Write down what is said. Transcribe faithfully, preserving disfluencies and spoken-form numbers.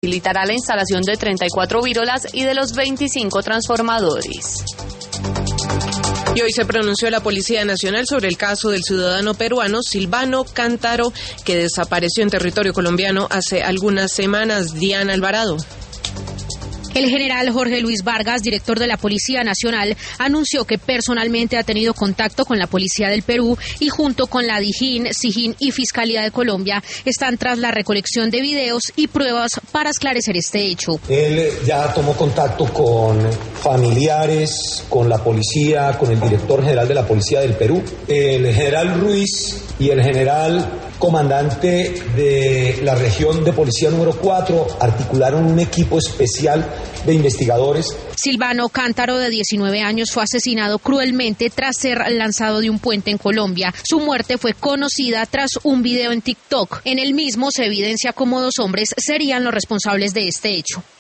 facilitará la instalación de treinta y cuatro vírolas y de los veinticinco transformadores. Y hoy se pronunció la Policía Nacional sobre el caso del ciudadano peruano Silvano Cántaro, que desapareció en territorio colombiano hace algunas semanas. Diana Alvarado. El general Jorge Luis Vargas, director de la Policía Nacional, anunció que personalmente ha tenido contacto con la Policía del Perú y junto con la DIJÍN, SIJÍN y Fiscalía de Colombia están tras la recolección de videos y pruebas para esclarecer este hecho. Él ya tomó contacto con familiares, con la policía, con el director general de la Policía del Perú, el general Ruiz y el general comandante de la región de policía número cuatro articularon un equipo especial de investigadores. Silvano Cántaro, de diecinueve años, fue asesinado cruelmente tras ser lanzado de un puente en Colombia. Su muerte fue conocida tras un video en TikTok. En el mismo se evidencia cómo dos hombres serían los responsables de este hecho.